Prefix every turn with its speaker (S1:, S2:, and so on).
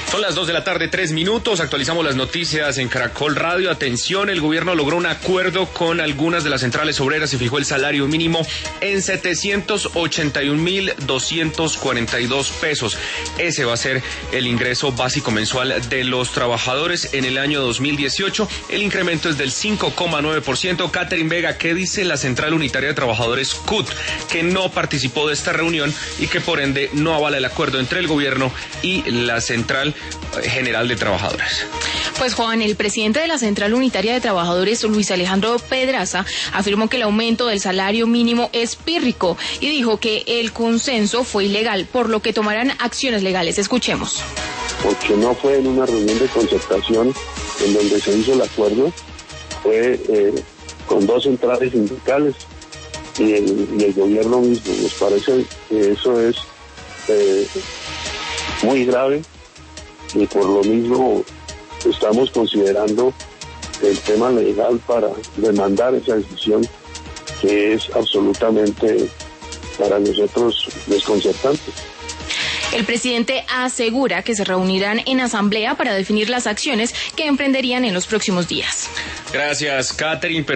S1: Son las 2 de la tarde, 3 minutos. Actualizamos las noticias en Caracol Radio. Atención, el gobierno logró un acuerdo con algunas de las centrales obreras y fijó el salario mínimo en 781.242 pesos. Ese va a ser el ingreso básico mensual de los trabajadores en el año 2018. El incremento es del 5,9%. Catherine Vega, ¿qué dice la Central Unitaria de Trabajadores CUT, que no participó de esta reunión y que por ende no avala el acuerdo entre el gobierno y la Central General de Trabajadores?
S2: Pues Juan, el presidente de la Central Unitaria de Trabajadores, Luis Alejandro Pedraza, afirmó que el aumento del salario mínimo es pírrico y dijo que el consenso fue ilegal, por lo que tomarán acciones legales. Escuchemos.
S3: Porque no fue en una reunión de concertación en donde se hizo el acuerdo, fue con dos centrales sindicales y el gobierno mismo. Nos parece que eso es muy grave y por lo mismo estamos considerando el tema legal para demandar esa decisión, que es absolutamente para nosotros desconcertante.
S2: El presidente asegura que se reunirán en asamblea para definir las acciones que emprenderían en los próximos días.
S1: Gracias, Catherine.